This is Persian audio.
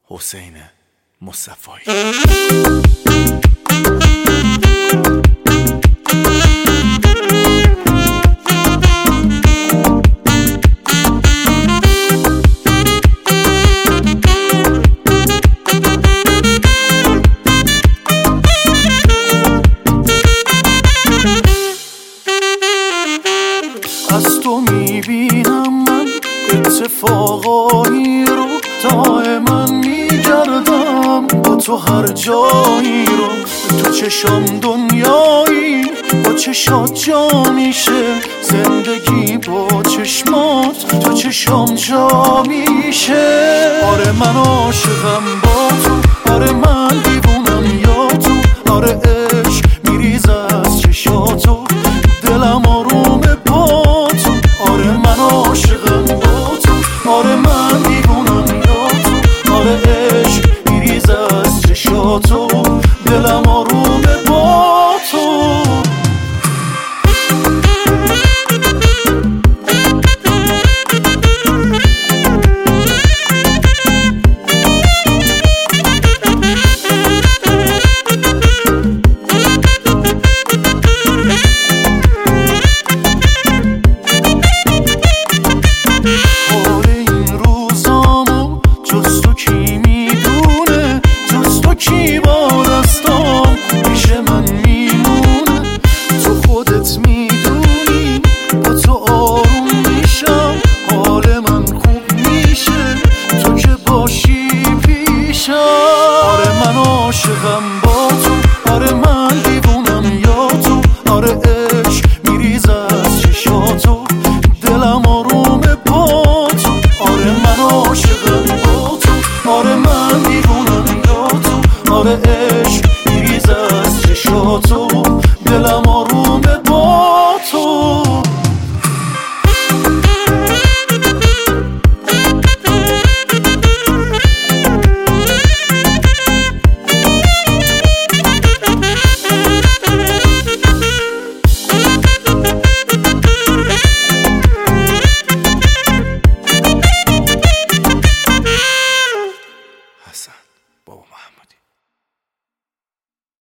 حسین مصطفایی. از تو میبینم من اتفاقایی رو دائما میگردم، با تو هر جایی رو تو چشام دنیایی، با چشات جا میشه زندگی، با چشمات تو چشام جا میشه. آره من عاشقم با تو، آره من دیوونم یا تو، آره عشق میریز از چشاتو، دلم آرومه با تو. آره من عاشقم با تو، آره من دیوونم یا تو، آره عشق میریز از چشاتو، دلم آرومه با تو. کی با دستام پیش من میمونه، تو خودت میدونی با تو آروم میشم، حال من خوب میشه تو که باشی پیشم. آره من عاشقم با تو، آره من دیوونم یا تو، آره عشق میریز از چشاتو، دلم آرومه با تو. آره من عاشقم با تو، آره من دیوونم یا تو، آره عشق